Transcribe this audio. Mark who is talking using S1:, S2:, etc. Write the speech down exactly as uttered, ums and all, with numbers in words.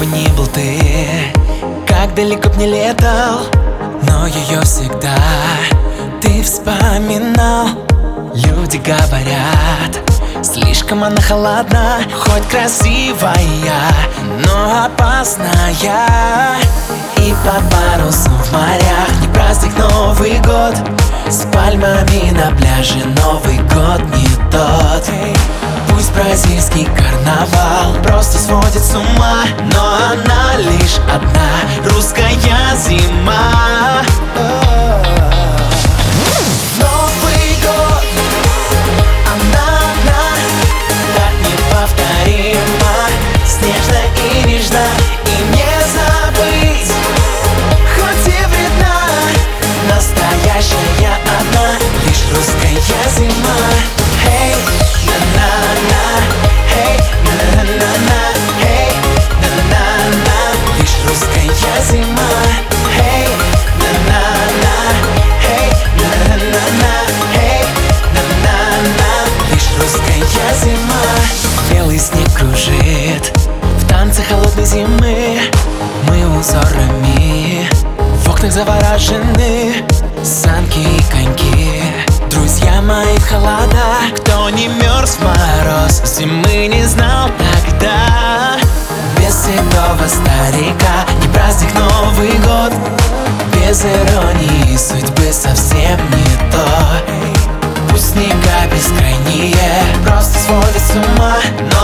S1: бы ни был ты, как далеко б не летал, но ее всегда ты вспоминал. Люди говорят, слишком она холодна, хоть красивая, но опасная. И под парусом в морях не праздник Новый год, с пальмами на пляже Новый год не тот. Пусть бразильский карнавал просто сводит с ума, но она лишь одна, русская зима. Новый год, она одна, так неповторима, снежна и нежна, и не забыть, хоть и вредна, настоящая одна, лишь русская зима. Hey, на-на-на, hey, на-на-на, hey, на-на-на, лишь русская зима. Hey, на-на-на, hey, на-на-на, hey, на-на-на, лишь русская зима. Белый снег кружит в танце холодной зимы, мы узорами в окнах заворожены, санки и коньки, друзья мои в холода. Кто не мерз в мороз, зимы не знал тогда. Без седого старика не праздник Новый год, без иронии судьбы совсем не то. Пусть снега бескрайние просто сводят с ума, но